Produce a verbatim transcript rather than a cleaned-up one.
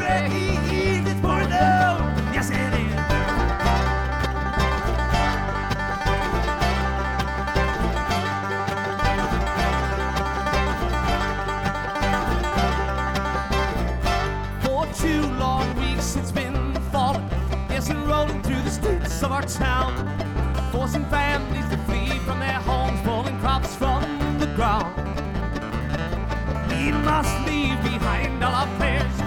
praise. It's pouring down. Yes, it is. For two long weeks it's been falling, yes, and rolling through the streets of our town, forcing families to flee from their homes, pulling crops from the ground. We must leave behind all our prayers,